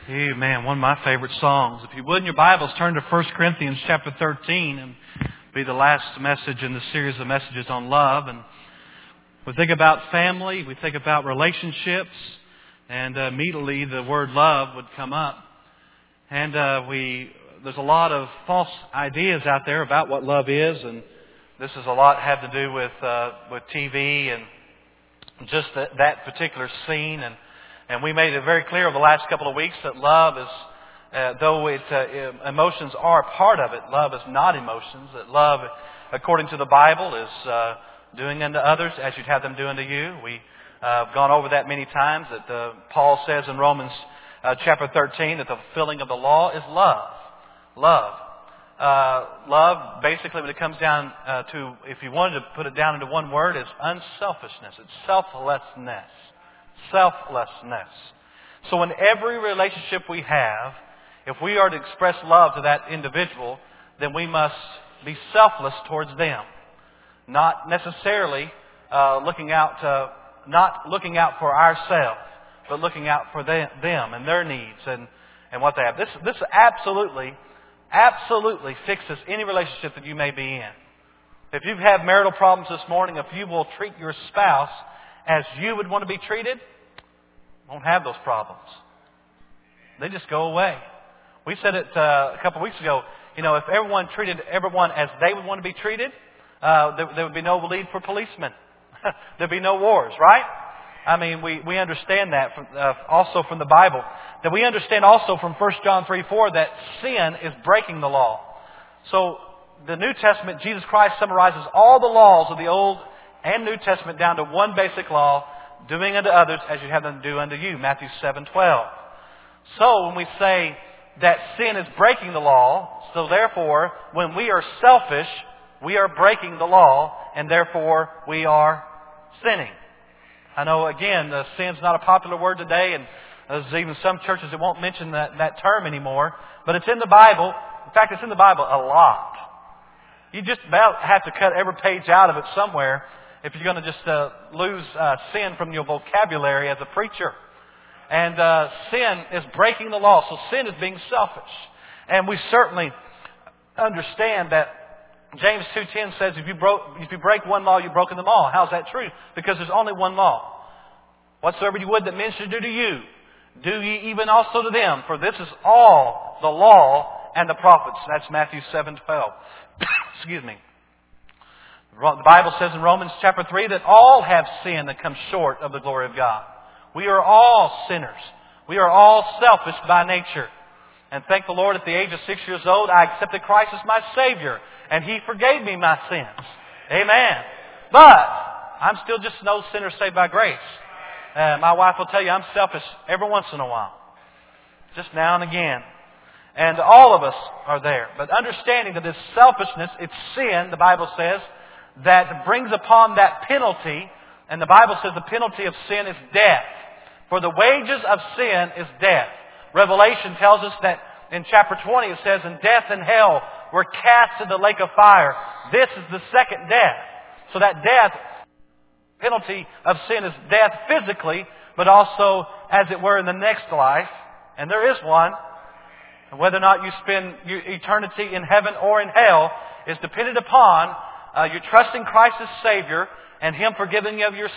Amen. One of my favorite songs. If you would in your Bibles, turn to 1 Corinthians chapter 13 and be the last message in the series of messages on love. And we think about family, we think about relationships, and immediately the word love would come up. And there's a lot of false ideas out there about what love is, and this is a lot had to do with TV and just that particular scene. And we made it very clear over the last couple of weeks that love is, though emotions are a part of it, love is not emotions. That love, according to the Bible, is doing unto others as you'd have them do unto you. We've gone over that many times. That Paul says in Romans chapter 13 that the fulfilling of the law is love. Love, basically, when it comes down to, if you wanted to put it down into one word, is unselfishness. It's selflessness. Selflessness. So in every relationship we have, if we are to express love to that individual, then we must be selfless towards them. Not necessarily not looking out for ourselves, but looking out for them and their needs and what they have. This absolutely fixes any relationship that you may be in. If you have marital problems this morning, if you will treat your spouse as you would want to be treated, you won't have those problems. They just go away. We said it a couple of weeks ago. You know, if everyone treated everyone as they would want to be treated, there would be no need for policemen. There'd be no wars, right? I mean, we understand that also from the Bible. That we understand also from 1 John 3:4 that sin is breaking the law. So the New Testament, Jesus Christ summarizes all the laws of the Old and New Testament down to one basic law: doing unto others as you have them do unto you. Matthew 7:12. So when we say that sin is breaking the law, so therefore when we are selfish, we are breaking the law, and therefore we are sinning. I know, again, sin's not a popular word today, and there's even some churches that won't mention that term anymore. But it's in the Bible. In fact, it's in the Bible a lot. You just about have to cut every page out of it somewhere if you're going to just lose sin from your vocabulary as a preacher. And sin is breaking the law. So sin is being selfish. And we certainly understand that James 2:10 says if you break one law, you've broken them all. How's that true? Because there's only one law. Whatsoever you would that men should do to you, do ye even also to them. For this is all the law and the prophets. That's Matthew 7:12. Excuse me. The Bible says in Romans chapter 3 that all have sinned and come short of the glory of God. We are all sinners. We are all selfish by nature. And thank the Lord, at the age of 6 years old, I accepted Christ as my Savior. And He forgave me my sins. Amen. But I'm still just an old sinner saved by grace. My wife will tell you I'm selfish every once in a while. Just now and again. And all of us are there. But understanding that this selfishness, it's sin, the Bible says, that brings upon that penalty. And the Bible says the penalty of sin is death. For the wages of sin is death. Revelation tells us that in chapter 20 it says, and death and hell were cast into the lake of fire. This is the second death. So that death, penalty of sin is death physically, but also, as it were, in the next life. And there is one. And whether or not you spend your eternity in heaven or in hell is dependent upon your trusting Christ as Savior and Him forgiving you of your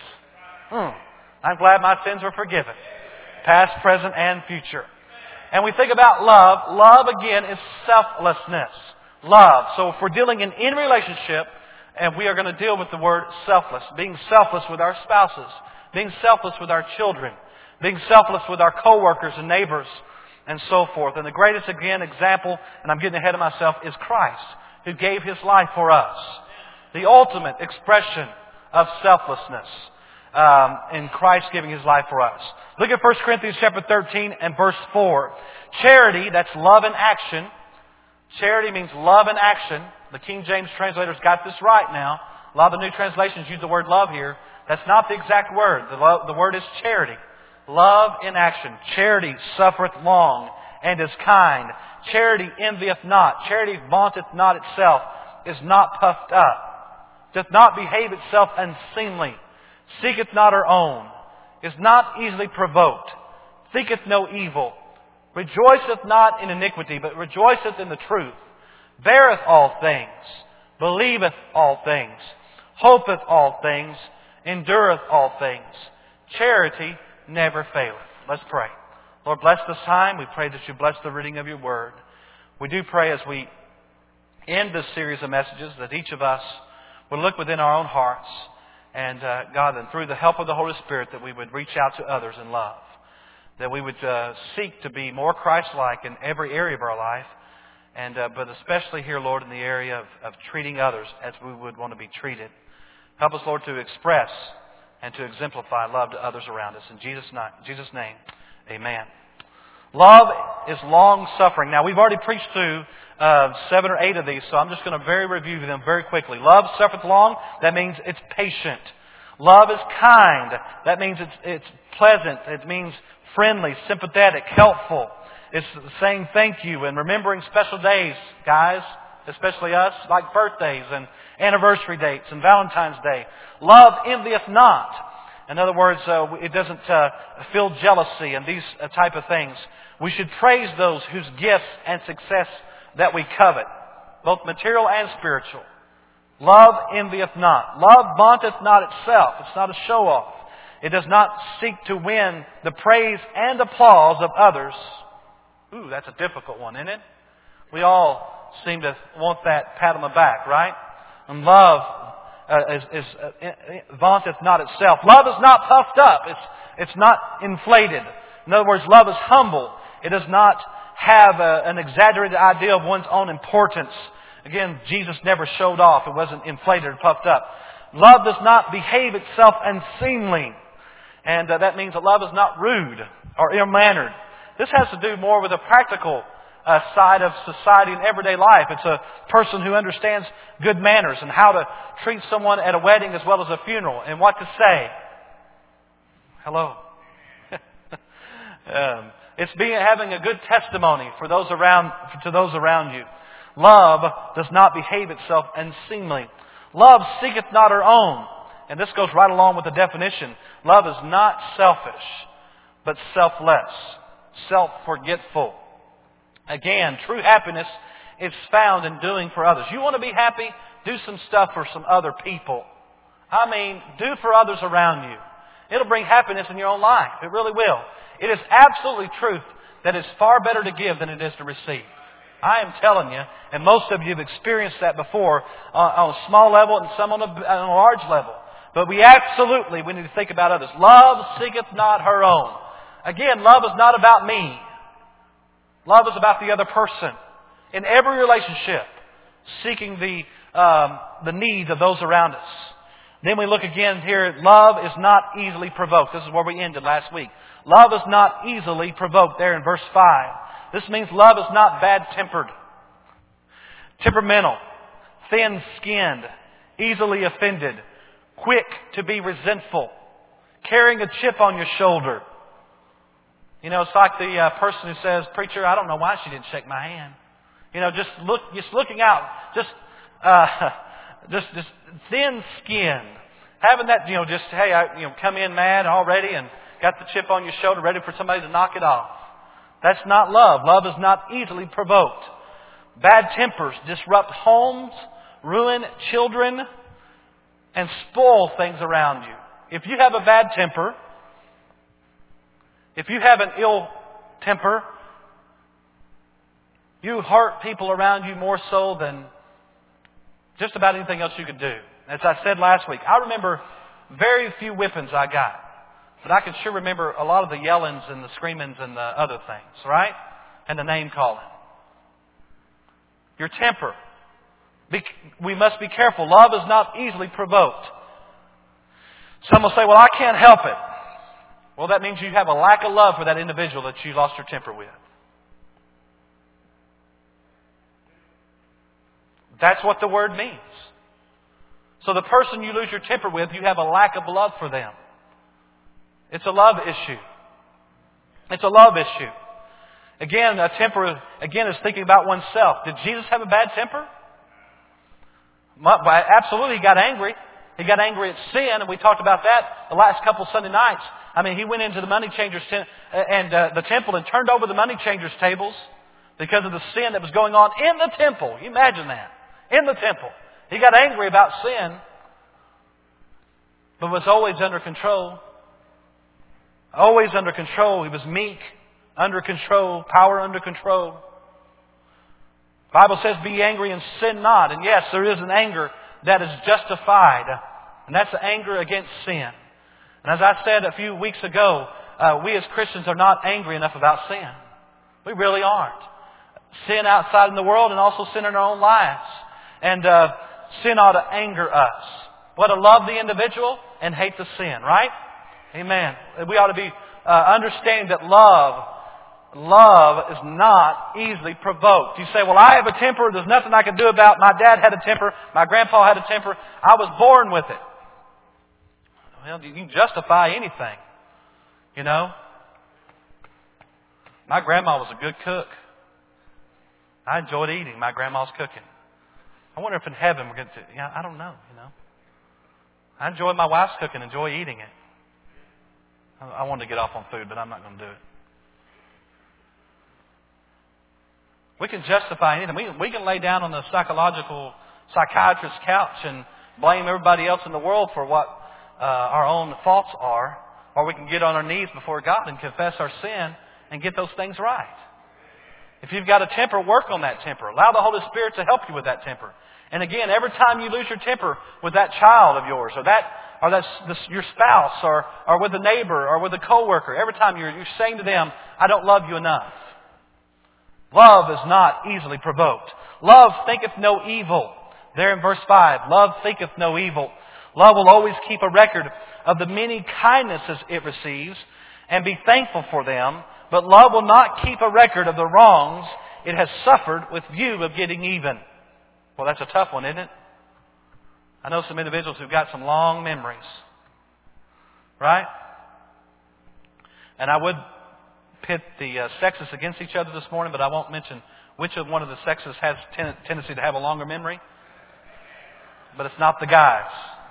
sins. I'm glad my sins were forgiven. Past, present, and future. And we think about love. Love, again, is selflessness. Love. So if we're dealing in any relationship, and we are going to deal with the word selfless. Being selfless with our spouses. Being selfless with our children. Being selfless with our co-workers and neighbors. And so forth. And the greatest, again, example, and I'm getting ahead of myself, is Christ, who gave His life for us. The ultimate expression of selflessness. In Christ giving His life for us. Look at 1 Corinthians chapter 13 and verse 4. Charity, that's love in action. Charity means love in action. The King James translators got this right now. A lot of the new translations use the word love here. That's not the exact word. The word is charity. Love in action. Charity suffereth long and is kind. Charity envieth not. Charity vaunteth not itself, is not puffed up, doth not behave itself unseemly, seeketh not her own, is not easily provoked, thinketh no evil, rejoiceth not in iniquity, but rejoiceth in the truth, beareth all things, believeth all things, hopeth all things, endureth all things. Charity never faileth. Let's pray. Lord, bless this time. We pray that you bless the reading of your word. We do pray as we end this series of messages that each of us would look within our own hearts and, God, and through the help of the Holy Spirit, that we would reach out to others in love. That we would seek to be more Christ-like in every area of our life, and but especially here, Lord, in the area of treating others as we would want to be treated. Help us, Lord, to express and to exemplify love to others around us. In Jesus' name, amen. Love is long-suffering. Now, we've already preached through 7 or 8 of these, so I'm just going to review them very quickly. Love suffereth long. That means it's patient. Love is kind. That means it's pleasant. It means friendly, sympathetic, helpful. It's saying thank you and remembering special days, guys, especially us, like birthdays and anniversary dates and Valentine's Day. Love envieth not. In other words, it doesn't feel jealousy and these type of things. We should praise those whose gifts and success that we covet, both material and spiritual. Love envieth not. Love vaunteth not itself. It's not a show-off. It does not seek to win the praise and applause of others. Ooh, that's a difficult one, isn't it? We all seem to want that pat on the back, right? And love vaunteth not itself. Love is not puffed up. It's not inflated. In other words, love is humble. It does not have an exaggerated idea of one's own importance. Again, Jesus never showed off. It wasn't inflated or puffed up. Love does not behave itself unseemly. And that means that love is not rude or ill-mannered. This has to do more with a practical side of society and everyday life. It's a person who understands good manners and how to treat someone at a wedding as well as a funeral and what to say. Hello. It's having a good testimony for those around you. Love does not behave itself unseemly. Love seeketh not her own. And this goes right along with the definition. Love is not selfish, but selfless, self-forgetful. Again, true happiness is found in doing for others. You want to be happy? Do some stuff for some other people. I mean, do for others around you. It'll bring happiness in your own life. It really will. It is absolutely truth that it's far better to give than it is to receive. I am telling you, and most of you have experienced that before on a small level and some on a large level. But we need to think about others. Love seeketh not her own. Again, love is not about me. Love is about the other person. In every relationship, seeking the needs of those around us. Then we look again here, love is not easily provoked. This is where we ended last week. Love is not easily provoked there in verse 5. This means love is not bad-tempered, temperamental, thin-skinned, easily offended, quick to be resentful, carrying a chip on your shoulder. You know, it's like the person who says, "Preacher, I don't know why she didn't shake my hand." You know, just looking out, just thin-skinned, having that, hey, come in mad already and got the chip on your shoulder, ready for somebody to knock it off. That's not love. Love is not easily provoked. Bad tempers disrupt homes, ruin children, and spoil things around you. If you have a bad temper, if you have an ill temper, you hurt people around you more so than just about anything else you could do. As I said last week, I remember very few whippings I got. But I can sure remember a lot of the yellings and the screamings and the other things, right? And the name calling. Your temper. We must be careful. Love is not easily provoked. Some will say, well, I can't help it. Well, that means you have a lack of love for that individual that you lost your temper with. That's what the word means. So the person you lose your temper with, you have a lack of love for them. It's a love issue. It's a love issue. Again, a temper, is thinking about oneself. Did Jesus have a bad temper? Absolutely, he got angry. He got angry at sin, and we talked about that the last couple Sunday nights. I mean, he went into the money changers' the temple and turned over the money changers' tables because of the sin that was going on in the temple. You imagine that. In the temple. He got angry about sin, but was always under control. Always under control. He was meek, under control, power under control. The Bible says, be angry and sin not. And yes, there is an anger that is justified. And that's the anger against sin. And as I said a few weeks ago, we as Christians are not angry enough about sin. We really aren't. Sin outside in the world and also sin in our own lives. And sin ought to anger us. We ought to love the individual and hate the sin, right? Amen. We ought to be understanding that love is not easily provoked. You say, well, I have a temper. There's nothing I can do about it. My dad had a temper. My grandpa had a temper. I was born with it. Well, you can justify anything. You know? My grandma was a good cook. I enjoyed eating my grandma's cooking. I wonder if in heaven we're going to... Yeah, I don't know, you know. I enjoy my wife's cooking, enjoy eating it. I wanted to get off on food, but I'm not going to do it. We can justify anything. We can lay down on the psychiatrist's couch and blame everybody else in the world for what our own faults are. Or we can get on our knees before God and confess our sin and get those things right. If you've got a temper, work on that temper. Allow the Holy Spirit to help you with that temper. And again, every time you lose your temper with that child of yours, or your spouse, or with a neighbor, or with a coworker, every time you're saying to them, I don't love you enough. Love is not easily provoked. Love thinketh no evil. There in verse 5, love thinketh no evil. Love will always keep a record of the many kindnesses it receives and be thankful for them. But love will not keep a record of the wrongs it has suffered with view of getting even. Well, that's a tough one, isn't it? I know some individuals who've got some long memories. Right? And I would pit the sexes against each other this morning, but I won't mention which of one of the sexes has tendency to have a longer memory. But it's not the guys.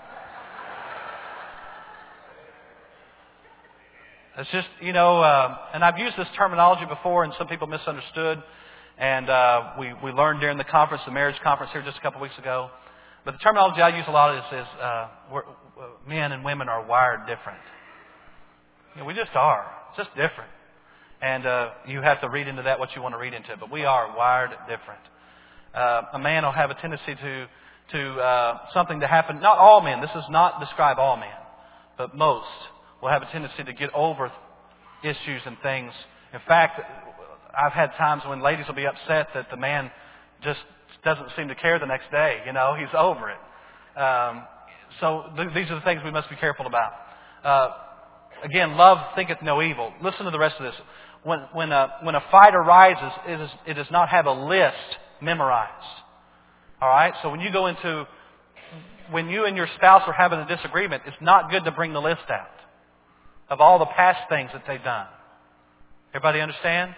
It's just, and I've used this terminology before and some people misunderstood. And we learned during the conference, the marriage conference here just a couple weeks ago. But the terminology I use a lot is men and women are wired different. We just are. It's just different. And you have to read into that what you want to read into. But we are wired different. A man will have a tendency to something to happen. Not all men. This does not describe all men. But most will have a tendency to get over issues and things. In fact, I've had times when ladies will be upset that the man just doesn't seem to care the next day. He's over it. So these are the things we must be careful about. Again, love thinketh no evil. Listen to the rest of this. When a fight arises, it does not have a list memorized. All right? So when you and your spouse are having a disagreement, it's not good to bring the list out of all the past things that they've done. Everybody understand?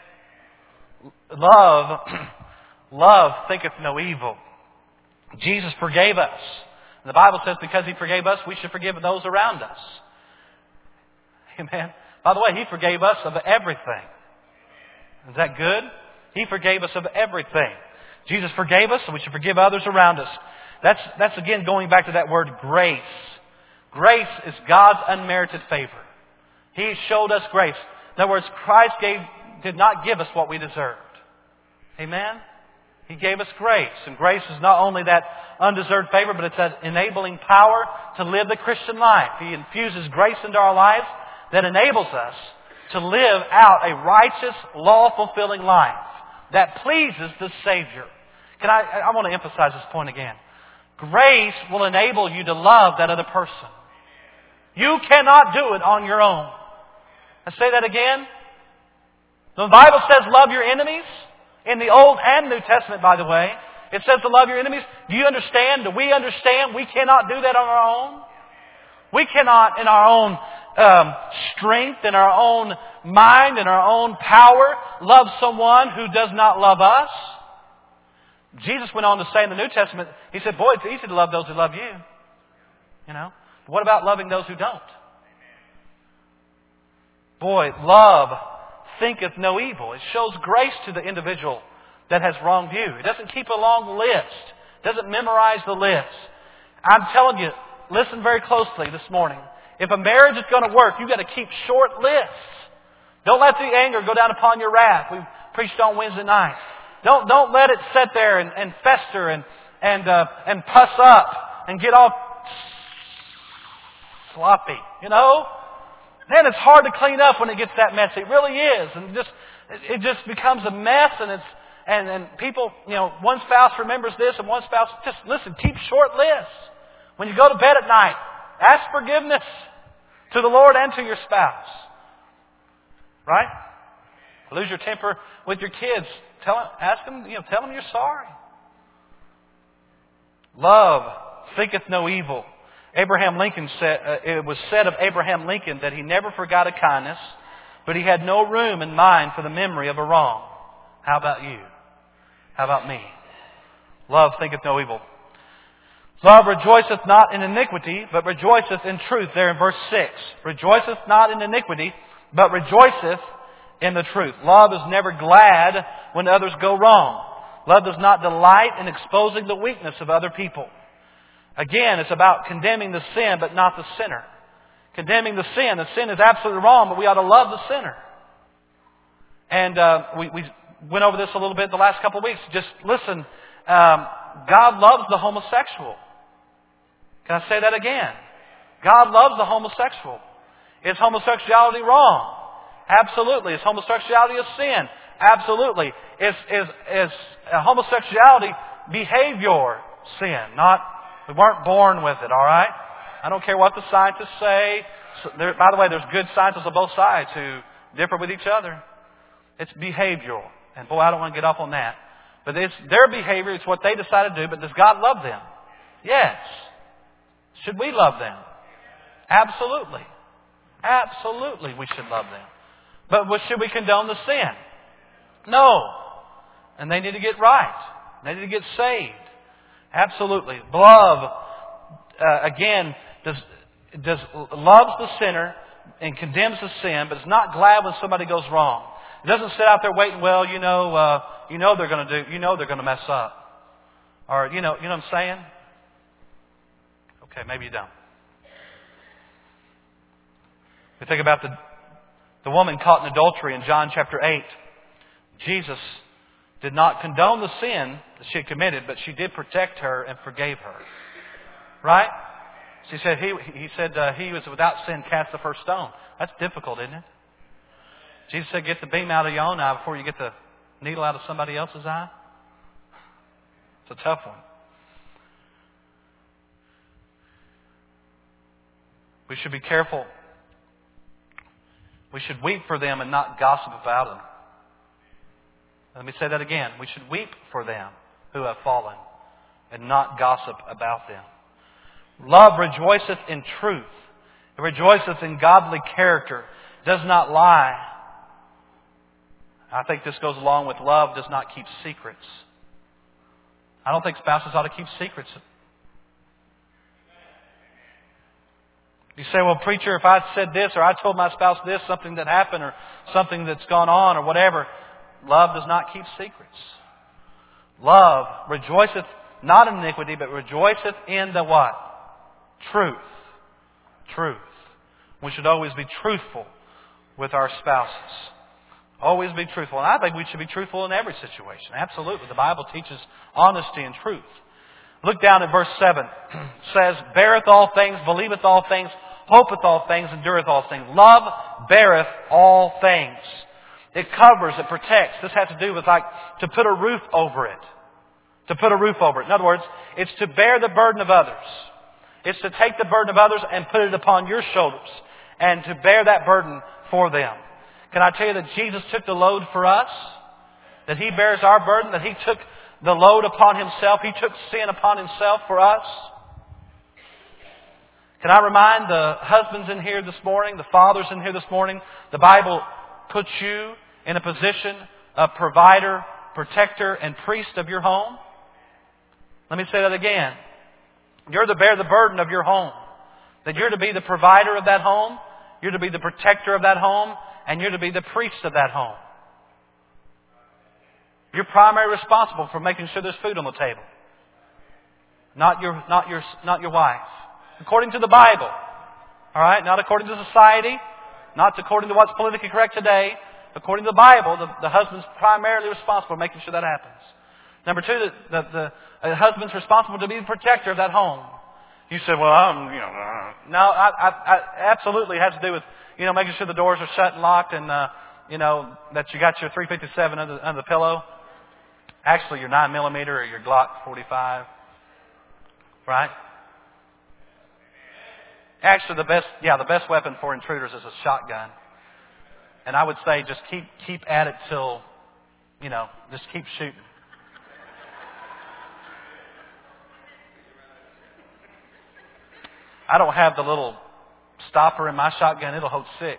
Love thinketh no evil. Jesus forgave us. And the Bible says because He forgave us, we should forgive those around us. Amen. By the way, He forgave us of everything. Is that good? He forgave us of everything. Jesus forgave us, so we should forgive others around us. That's again going back to that word grace. Grace is God's unmerited favor. He showed us grace. In other words, Christ did not give us what we deserved. Amen? He gave us grace. And grace is not only that undeserved favor, but it's that enabling power to live the Christian life. He infuses grace into our lives that enables us to live out a righteous, law-fulfilling life that pleases the Savior. I want to emphasize this point again. Grace will enable you to love that other person. You cannot do it on your own. I say that again. The Bible says love your enemies. In the Old and New Testament, by the way, it says to love your enemies. Do you understand? Do we understand we cannot do that on our own? We cannot, in our own strength, in our own mind, in our own power, love someone who does not love us. Jesus went on to say in the New Testament, He said, boy, it's easy to love those who love you. But what about loving those who don't? Boy, love thinketh no evil. It shows grace to the individual that has wronged you. It doesn't keep a long list. It doesn't memorize the list. I'm telling you, listen very closely this morning. If a marriage is going to work, you've got to keep short lists. Don't let the anger go down upon your wrath. We preached on Wednesday night. Don't let it sit there and fester and puss up and get all sloppy. You know? Then it's hard to clean up when it gets that messy. It really is. And it just becomes a mess, and people, one spouse remembers this and one spouse, just listen, keep short lists. When you go to bed at night, ask forgiveness to the Lord and to your spouse. Right? Lose your temper with your kids. Tell them you're sorry. Love thinketh no evil. Abraham Lincoln said, it was said of Abraham Lincoln that he never forgot a kindness, but he had no room in mind for the memory of a wrong. How about you? How about me? Love thinketh no evil. Love rejoiceth not in iniquity, but rejoiceth in truth. There in verse 6. Rejoiceth not in iniquity, but rejoiceth in the truth. Love is never glad when others go wrong. Love does not delight in exposing the weakness of other people. Again, it's about condemning the sin, but not the sinner. Condemning the sin. The sin is absolutely wrong, but we ought to love the sinner. And we went over this a little bit the last couple of weeks. Just listen. God loves the homosexual. Can I say that again? God loves the homosexual. Is homosexuality wrong? Absolutely. Is homosexuality a sin? Absolutely. Is homosexuality behavior sin? We weren't born with it, all right? I don't care what the scientists say. By the way, there's good scientists on both sides who differ with each other. It's behavioral. And boy, I don't want to get off on that. But it's their behavior. It's what they decide to do. But does God love them? Yes. Should we love them? Absolutely. Absolutely we should love them. But should we condone the sin? No. And they need to get right. They need to get saved. Absolutely. Love, again, loves the sinner and condemns the sin, but is not glad when somebody goes wrong. It doesn't sit out there waiting, well, they're going to mess up. Or, you know what I'm saying? Okay, maybe you don't. We think about the woman caught in adultery in John chapter 8. Jesus did not condone the sin that she had committed, but she did protect her and forgave her. Right? She said he was without sin cast the first stone. That's difficult, isn't it? Jesus said, get the beam out of your own eye before you get the needle out of somebody else's eye. It's a tough one. We should be careful. We should weep for them and not gossip about them. Let me say that again. We should weep for them who have fallen and not gossip about them. Love rejoiceth in truth. It rejoiceth in godly character. It does not lie. I think this goes along with love does not keep secrets. I don't think spouses ought to keep secrets. You say, well, preacher, if I said this or I told my spouse this, something that happened or something that's gone on or whatever, love does not keep secrets. Love rejoiceth not in iniquity, but rejoiceth in the what? Truth. Truth. We should always be truthful with our spouses. Always be truthful. And I think we should be truthful in every situation. Absolutely. The Bible teaches honesty and truth. Look down at verse 7. It says, beareth all things, believeth all things, hopeth all things, endureth all things. Love beareth all things. It covers, it protects. This has to do with to put a roof over it. To put a roof over it. In other words, it's to bear the burden of others. It's to take the burden of others and put it upon your shoulders. And to bear that burden for them. Can I tell you that Jesus took the load for us? That He bears our burden? That He took the load upon Himself? He took sin upon Himself for us? Can I remind the husbands in here this morning, the fathers in here this morning, the Bible puts you in a position of provider, protector, and priest of your home? Let me say that again. You're to bear the burden of your home. That you're to be the provider of that home. You're to be the protector of that home, and you're to be the priest of that home. You're primarily responsible for making sure there's food on the table. Not your wife. According to the Bible. All right? Not according to society. Not according to what's politically correct today. According to the Bible, the husband's primarily responsible for making sure that happens. Number two, the husband's responsible to be the protector of that home. You say, well, no, I absolutely has to do with, making sure the doors are shut and locked and, that you got your .357 under the pillow. Actually, your 9mm or your Glock 45. Right? Actually, the best weapon for intruders is a shotgun. And I would say just keep at it till, just keep shooting. I don't have the little stopper in my shotgun. It'll hold 6.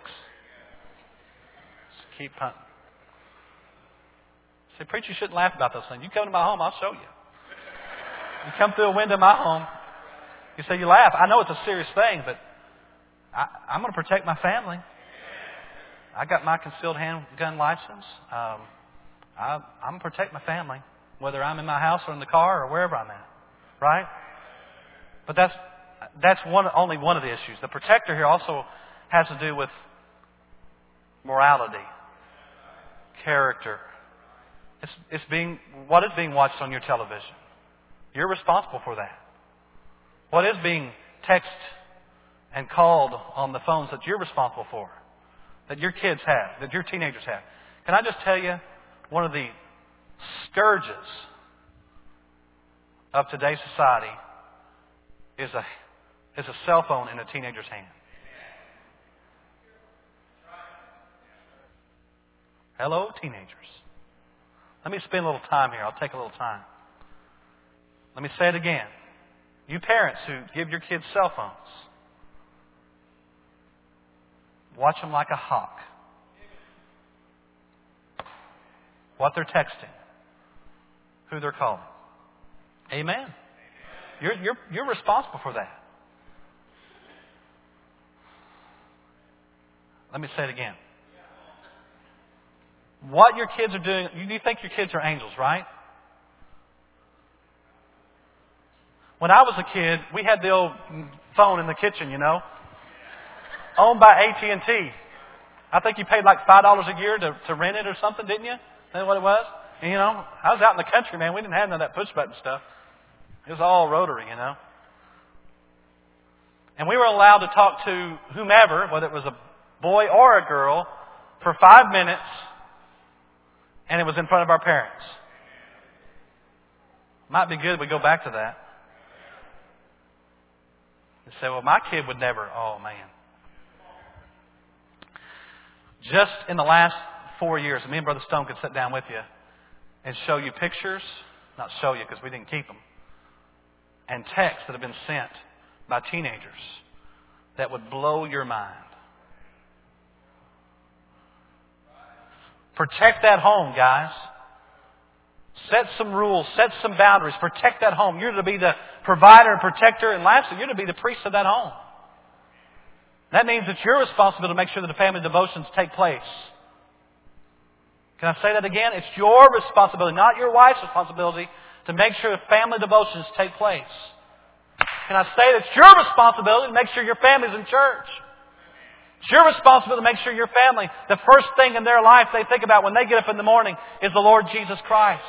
Just keep hunting. Say, preacher, you shouldn't laugh about those things. You come to my home, I'll show you. You come through a window of my home. You say, you laugh. I know it's a serious thing, but I'm going to protect my family. I got my concealed handgun license. I'm going to protect my family, whether I'm in my house or in the car or wherever I'm at. Right? But that's only one of the issues. The protector here also has to do with morality, character. What is being watched on your television? You're responsible for that. What is being texted and called on the phones that you're responsible for, that your kids have, that your teenagers have? Can I just tell you, one of the scourges of today's society is a cell phone in a teenager's hand. Hello, teenagers. Let me spend a little time here. I'll take a little time. Let me say it again. You parents who give your kids cell phones, watch them like a hawk. What they're texting, who they're calling. Amen. You're responsible for that. Let me say it again. What your kids are doing, you think your kids are angels, right? When I was a kid, we had the old phone in the kitchen, owned by AT&T. I think you paid like $5 a year to rent it or something, didn't you? Isn't that what it was? And, I was out in the country, man. We didn't have none of that push button stuff. It was all rotary, And we were allowed to talk to whomever, whether it was a boy or a girl, for 5 minutes, and it was in front of our parents. Might be good if we go back to that. And say, well, my kid would never. Oh, man. Just in the last 4 years, me and Brother Stone could sit down with you and show you pictures, not show you because we didn't keep them, and texts that have been sent by teenagers that would blow your mind. Protect that home, guys. Set some rules. Set some boundaries. Protect that home. You're to be the provider and protector. And lastly, you're to be the priest of that home. That means it's your responsibility to make sure that the family devotions take place. Can I say that again? It's your responsibility, not your wife's responsibility, to make sure the family devotions take place. Can I say that it's your responsibility to make sure your family's in church? It's your responsibility to make sure your family, the first thing in their life they think about when they get up in the morning is the Lord Jesus Christ.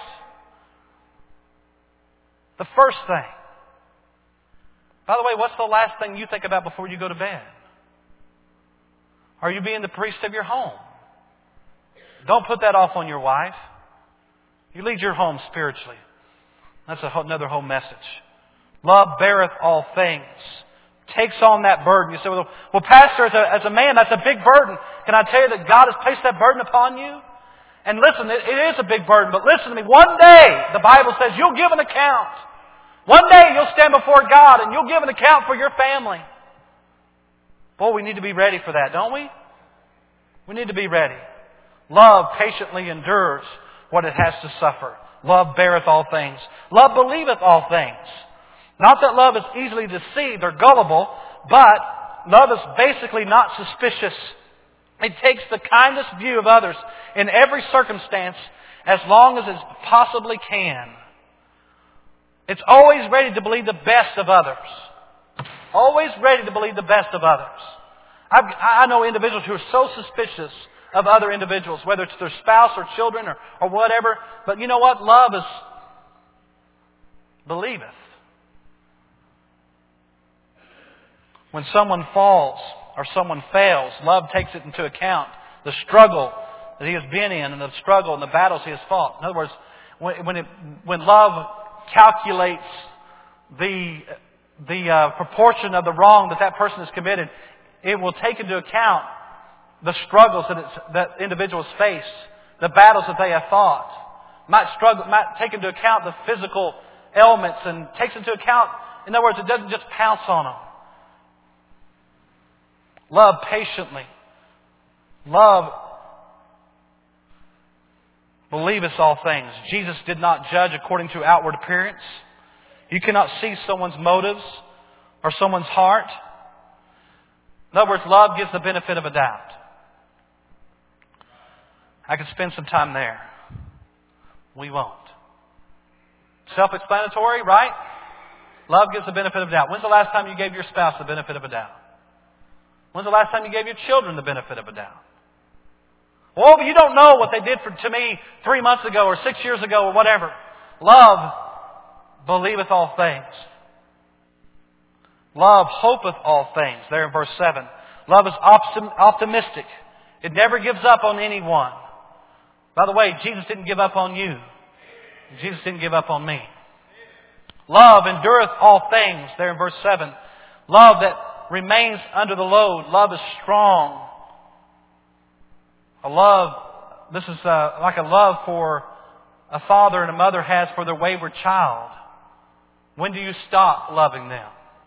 The first thing. By the way, what's the last thing you think about before you go to bed? Are you being the priest of your home? Don't put that off on your wife. You lead your home spiritually. That's another whole message. Love beareth all things. Takes on that burden. You say, well, Pastor, as a man, that's a big burden. Can I tell you that God has placed that burden upon you? And listen, it is a big burden, but listen to me. One day, the Bible says, you'll give an account. One day, you'll stand before God and you'll give an account for your family. Boy, we need to be ready for that, don't we? We need to be ready. Love patiently endures what it has to suffer. Love beareth all things. Love believeth all things. Not that love is easily deceived or gullible, but Love is basically not suspicious. It takes the kindest view of others in every circumstance as long as it possibly can. It's always ready to believe the best of others. Always ready to believe the best of others. I know individuals who are so suspicious of other individuals, whether it's their spouse or children or whatever. But you know what? Love is believeth. When someone falls or someone fails, love takes it into account. The struggle that he has been in and the struggle and the battles he has fought. In other words, when love calculates the proportion of the wrong that person has committed, it will take into account the struggles that individuals face, the battles that they have fought. Might take into account the physical ailments and takes into account, in other words, it doesn't just pounce on them. Love patiently. Love believeth all things. Jesus did not judge according to outward appearance. You cannot see someone's motives or someone's heart. In other words, love gives the benefit of a doubt. I could spend some time there. We won't. Self-explanatory, right? Love gives the benefit of a doubt. When's the last time you gave your spouse the benefit of a doubt? When's the last time you gave your children the benefit of a doubt? Well, but you don't know what they did to me 3 months ago or 6 years ago or whatever. Love believeth all things. Love hopeth all things. There in verse 7. Love is optimistic. It never gives up on anyone. By the way, Jesus didn't give up on you. Jesus didn't give up on me. Love endureth all things. There in verse 7. Love that remains under the load. Love is strong. This is like a love for a father and a mother has for their wayward child. When do you stop loving them?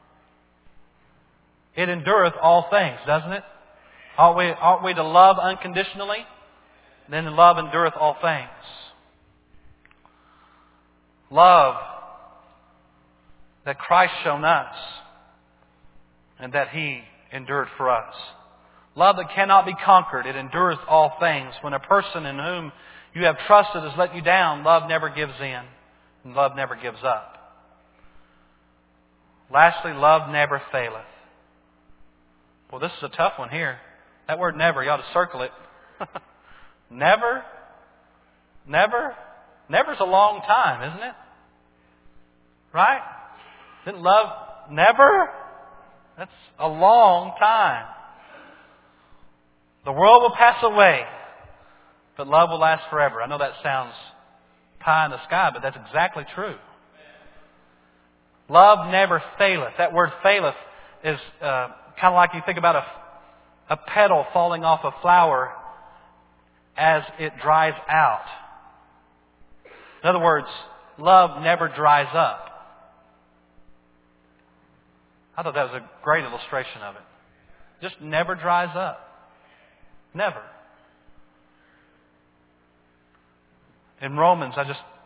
It endureth all things, doesn't it? Aren't we to love unconditionally? Then love endureth all things. Love that Christ shown us and that He endured for us. Love that cannot be conquered. It endureth all things. When a person in whom you have trusted has let you down, love never gives in and love never gives up. Lastly, love never faileth. Well, this is a tough one here. That word never, you ought to circle it. Never? Never? Never's a long time, isn't it? Right? Didn't love never? That's a long time. The world will pass away, but love will last forever. I know that sounds pie in the sky, but that's exactly true. Love never faileth. That word faileth is kind of like you think about a petal falling off a flower as it dries out. In other words, love never dries up. I thought that was a great illustration of it. Just never dries up. Never. In Romans,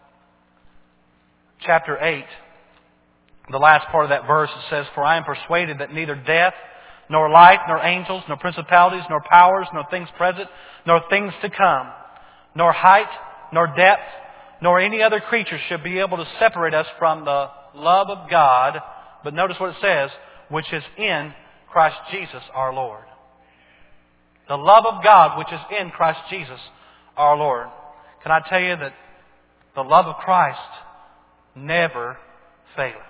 chapter 8, the last part of that verse, it says, "For I am persuaded that neither death, nor life, nor angels, nor principalities, nor powers, nor things present, nor things to come, nor height, nor depth, nor any other creature should be able to separate us from the love of God." But notice what it says, "which is in Christ Jesus our Lord." The love of God which is in Christ Jesus our Lord. Can I tell you that the love of Christ never faileth.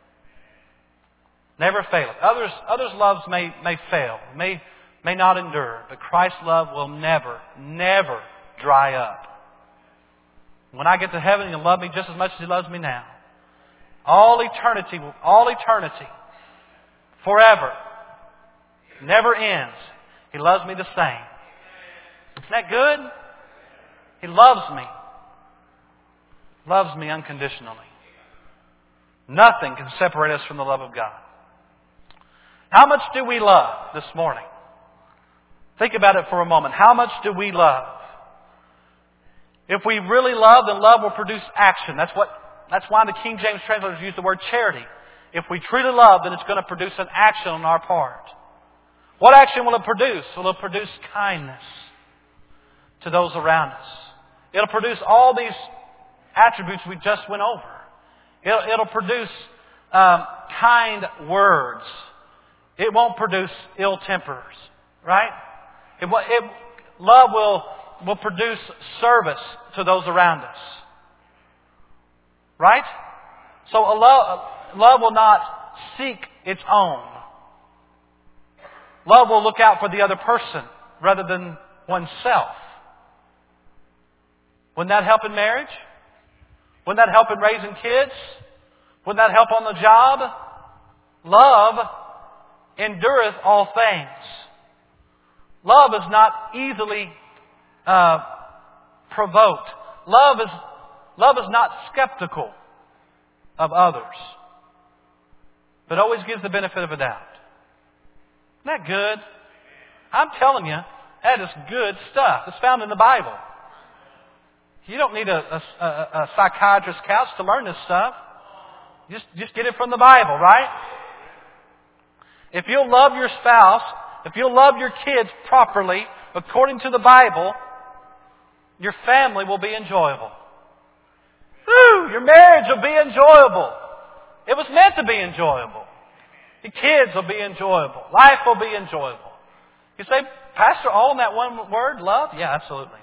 Never faileth. Others' loves may fail, may not endure, but Christ's love will never dry up. When I get to heaven, He'll love me just as much as He loves me now. All eternity, forever, never ends. He loves me the same. Isn't that good? He loves me. Loves me unconditionally. Nothing can separate us from the love of God. How much do we love this morning? Think about it for a moment. How much do we love? If we really love, then love will produce action. That's why the King James translators use the word charity. If we truly love, then it's going to produce an action on our part. What action will it produce? Will it produce kindness to those around us? It'll produce all these attributes we just went over. It'll produce kind words. It won't produce ill tempers, right? Love will produce service to those around us, right? So love will not seek its own. Love will look out for the other person rather than oneself. Wouldn't that help in marriage? Wouldn't that help in raising kids? Wouldn't that help on the job? Love endureth all things. Love is not easily provoked. Love is not skeptical of others, but always gives the benefit of a doubt. Isn't that good? I'm telling you, that is good stuff. It's found in the Bible. You don't need a psychiatrist's couch to learn this stuff. Just get it from the Bible, right? If you'll love your spouse, if you'll love your kids properly, according to the Bible, your family will be enjoyable. Woo! Your marriage will be enjoyable. It was meant to be enjoyable. Your kids will be enjoyable. Life will be enjoyable. You say, Pastor, all in that one word, love? Yeah, absolutely.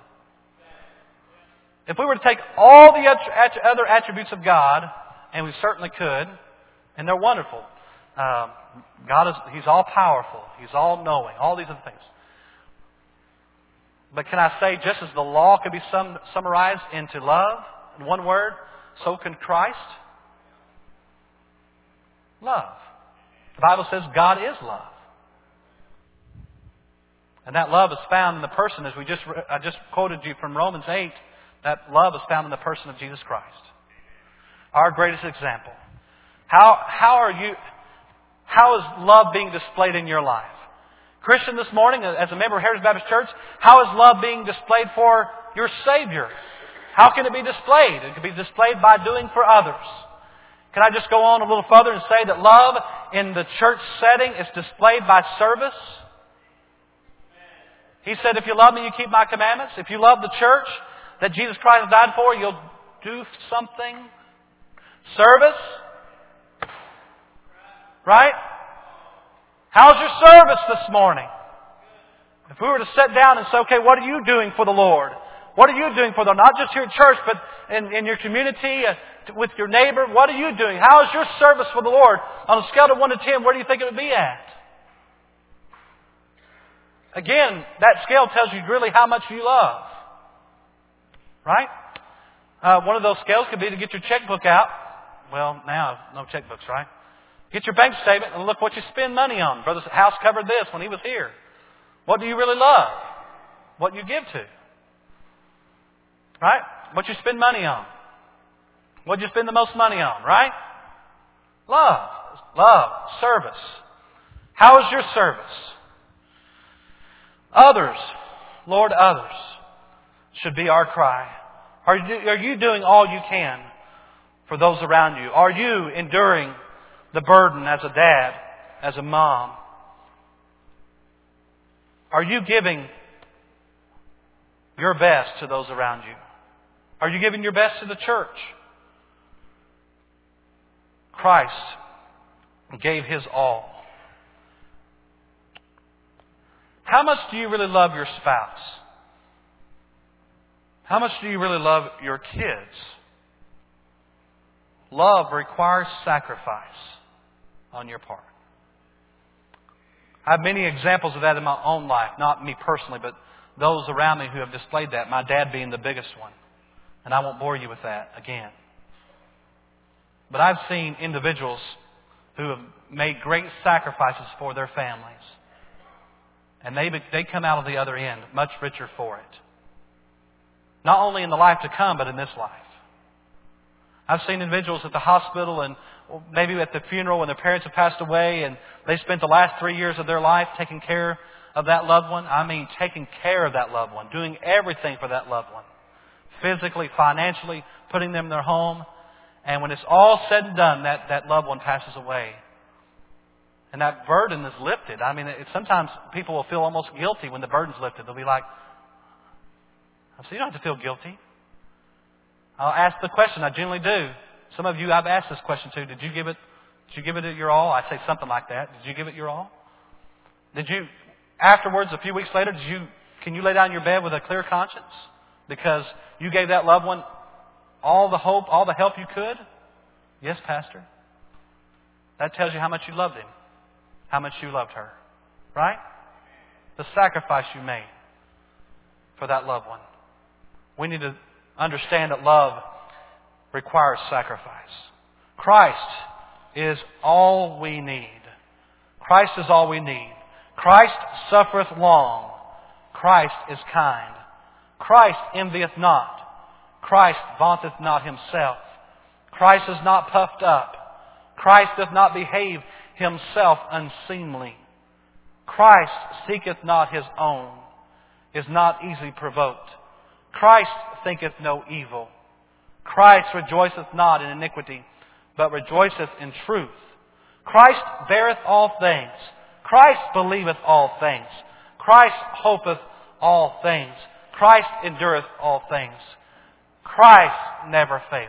If we were to take all the other attributes of God, and we certainly could, and they're wonderful. He's all powerful. He's all knowing. All these other things. But can I say, just as the law can be summarized into love, in one word, so can Christ. Love. The Bible says God is love. And that love is found in the person, as I just quoted you from Romans 8, that love is found in the person of Jesus Christ. Our greatest example. How is love being displayed in your life? Christian, this morning, as a member of Heritage Baptist Church, how is love being displayed for your Savior? How can it be displayed? It can be displayed by doing for others. Can I just go on a little further and say that love in the church setting is displayed by service? He said, if you love me, you keep my commandments. If you love the church that Jesus Christ died for, you'll do something. Service. Right? How's your service this morning? If we were to sit down and say, okay, what are you doing for the Lord? What are you doing for them? Not just here at church, but in your community, with your neighbor. What are you doing? How is your service for the Lord? On a scale of 1 to 10, where do you think it would be at? Again, that scale tells you really how much you love. Right? One of those scales could be to get your checkbook out. Well, now, no checkbooks, right? Get your bank statement and look what you spend money on. Brother House covered this when he was here. What do you really love? What you give to. Right? What you spend money on. What you spend the most money on, right? Love. Love. Service. How is your service? Others. Lord, others should be our cry. Are you doing all you can for those around you? Are you enduring the burden as a dad, as a mom? Are you giving your best to those around you? Are you giving your best to the church? Christ gave His all. How much do you really love your spouse? How much do you really love your kids? Love requires sacrifice on your part. I have many examples of that in my own life. Not me personally, but those around me who have displayed that. My dad being the biggest one. And I won't bore you with that again. But I've seen individuals who have made great sacrifices for their families. And they come out of the other end much richer for it. Not only in the life to come, but in this life. I've seen individuals at the hospital and maybe at the funeral when their parents have passed away and they spent the last 3 years of their life taking care of that loved one. I mean, taking care of that loved one, doing everything for that loved one. Physically, financially, putting them in their home. And when it's all said and done, that loved one passes away. And that burden is lifted. I mean, sometimes people will feel almost guilty when the burden's lifted. They'll be like, so you don't have to feel guilty. I'll ask the question. I generally do. Some of you I've asked this question to. Did you give it your all? I say something like that. Did you give it your all? Did you, afterwards, a few weeks later, can you lay down in your bed with a clear conscience? Because you gave that loved one all the hope, all the help you could? Yes, Pastor. That tells you how much you loved him. How much you loved her. Right? The sacrifice you made for that loved one. We need to understand that love requires sacrifice. Christ is all we need. Christ is all we need. Christ suffereth long. Christ is kind. Christ envieth not. Christ vaunteth not himself. Christ is not puffed up. Christ doth not behave himself unseemly. Christ seeketh not his own, is not easily provoked. Christ thinketh no evil. Christ rejoiceth not in iniquity, but rejoiceth in truth. Christ beareth all things. Christ believeth all things. Christ hopeth all things. Christ endureth all things. Christ never faileth.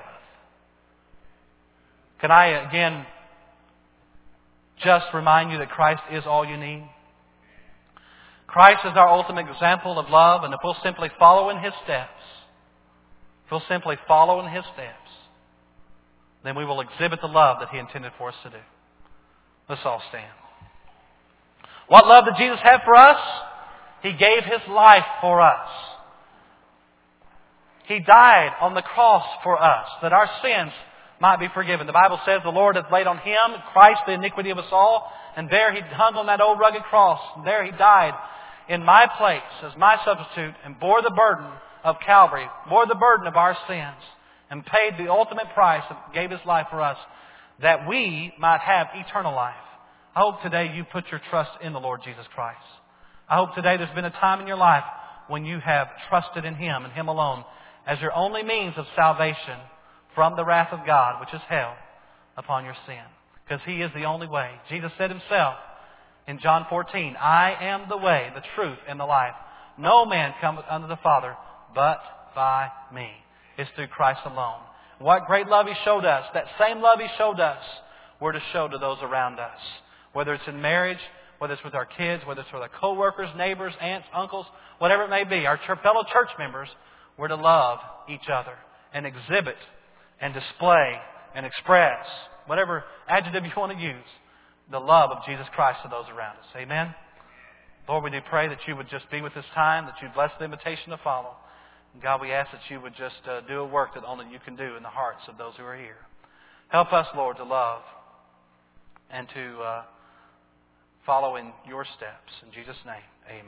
Can I again just remind you that Christ is all you need? Christ is our ultimate example of love, and if we'll simply follow in his steps, then we will exhibit the love that he intended for us to do. Let's all stand. What love did Jesus have for us? He gave his life for us. He died on the cross for us, that our sins might be forgiven. The Bible says the Lord hath laid on him, Christ, the iniquity of us all, and there he hung on that old rugged cross, and there he died in my place as my substitute, and bore the burden of Calvary, bore the burden of our sins, and paid the ultimate price and gave his life for us, that we might have eternal life. I hope today you put your trust in the Lord Jesus Christ. I hope today there's been a time in your life when you have trusted in him and him alone as your only means of salvation from the wrath of God, which is hell, upon your sin. Because he is the only way. Jesus said himself in John 14, I am the way, the truth, and the life. No man cometh unto the Father but by me. It's through Christ alone. What great love he showed us. That same love he showed us, we're to show to those around us. Whether it's in marriage, whether it's with our kids, whether it's with our co-workers, neighbors, aunts, uncles, whatever it may be, our fellow church members, we're to love each other and exhibit and display and express, whatever adjective you want to use, the love of Jesus Christ to those around us. Amen? Lord, we do pray that you would just be with this time, that you'd bless the invitation to follow. And God, we ask that you would just do a work that only you can do in the hearts of those who are here. Help us, Lord, to love and to follow in your steps. In Jesus' name, amen.